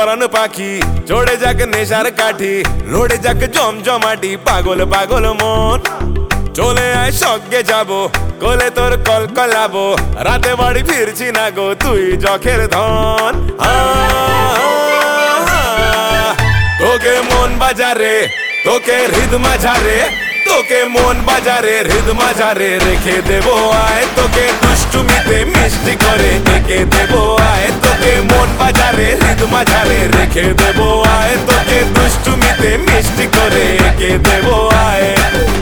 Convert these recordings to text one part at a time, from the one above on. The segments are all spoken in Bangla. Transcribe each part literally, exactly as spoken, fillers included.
পরান পাখি চড়ে যাক নেশার কাঠি লড়ে যাক জমজমাটি পাগল পাগল মন চলে আয় সঙ্গে যাবো কোলে তোর কল কলাবো রাতে বাড়ি ফিরছি না গো তুই যখের ধন তোকে মন বাজারে তোকে হৃদ মাঝারে তোকে মন বাজারে হৃদ মাঝারে রেখে দেবো আয় তোকে দুষ্টুমিতে মিষ্টি করে ডেকে দেবো আয় তোকে মন বাজারে হৃদ মাঝারে রেখে দেবো আয় তোকে দুষ্টুমিতে মিষ্টি করে এঁকে দেবো আয়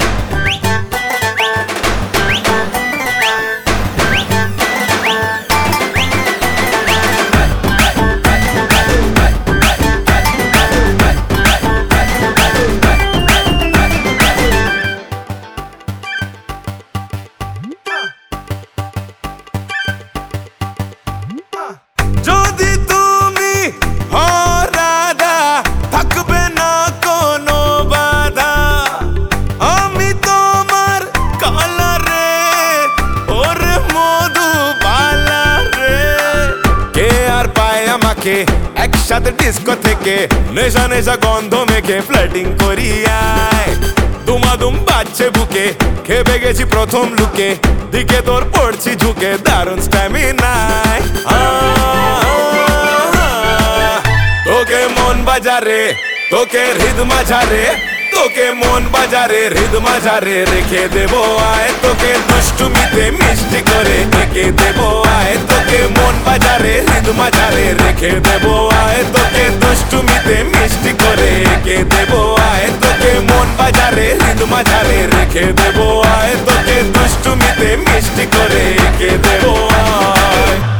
যদি তুমি হরাদা থাকবে না কোনো বাধা আমি তোমার কালারে ওরে মধুবালা রে কে আর পায় আমাকে একসাথে ডিস্কো থেকে নেশা নেশা গন্ধ মেখে ফ্লার্টিং করি আয় দুমাদুম বাজছে বুকে খেপে গেছি প্রথম লুকে দিকে তোর পড়ছি ঝুঁকে দারুণ স্ট্যামিনায় তোকে মন বাজারে তোকে হৃদ মাঝারে তোকে মন বাজারে হৃদ মাঝারে রেখে দেবো আয় তোকে দুষ্টুমিতে মিষ্টি করে এঁকে দেবো আয় তোকে মন বাজারে হৃদ মাঝারে রেখে দেবো আয় তোকে দুষ্টুমিতে মিষ্টি করে এঁকে দেবো আয় তোকে মন বাজারে হৃদ মাঝারে রেখে দেবো আয় তোকে দুষ্টুমিতে মিষ্টি করে এঁকে দেবো আয়।